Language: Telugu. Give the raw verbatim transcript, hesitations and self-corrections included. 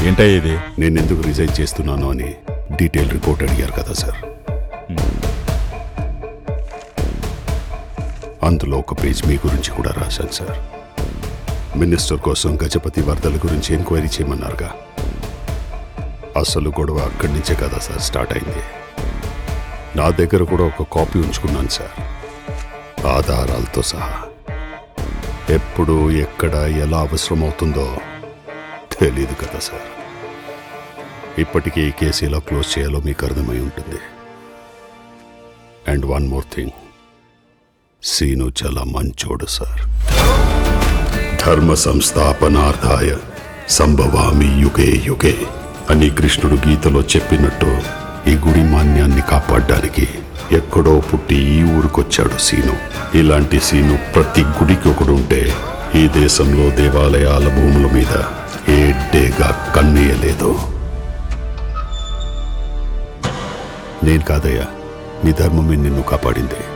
ఏంటయ్య ఇది? నేను ఎందుకు రిజైన్ చేస్తున్నాను అని డీటెయిల్ రిపోర్ట్ అడిగారు కదా సార్. అందులో ఒక పేజ్ మీ గురించి కూడా రాశాను సార్. మినిస్టర్ కోసం గజపతి వరదల గురించి ఎంక్వైరీ చేయమన్నారుగా. అసలు గొడవ అక్కడి నుంచే కదా సార్ స్టార్ట్ అయింది. నా దగ్గర కూడా ఒక కాపీ ఉంచుకున్నాను సార్, ఆధారాలతో సహా. ఎప్పుడు ఎక్కడ ఎలా అవసరం అవుతుందో తెలీదు కదా సార్. ఇప్పటికీ ఈ కేసు ఎలా క్లోజ్ చేయాలో మీకు అర్థమై ఉంటుంది. And one more thing, Seenu చాలా మంచోడు సార్. ధర్మ సంస్థాపనార్థాయ సంభవామి యుగే యుగే అని కృష్ణుడు గీతలో చెప్పినట్టు ఈ గుడి మాన్యాన్ని కాపాడడానికి ఎక్కడో పుట్టి ఈ ఊరికొచ్చాడు సీను. ఇలాంటి సీను ప్రతి గుడికి ఒకడు ఉంటే ఈ దేశంలో దేవాలయాల భూముల మీద ఏ డేగా కన్నేయలేదు. నేను కాదయ్యా, నీ ధర్మమే నిన్ను కాపాడింది.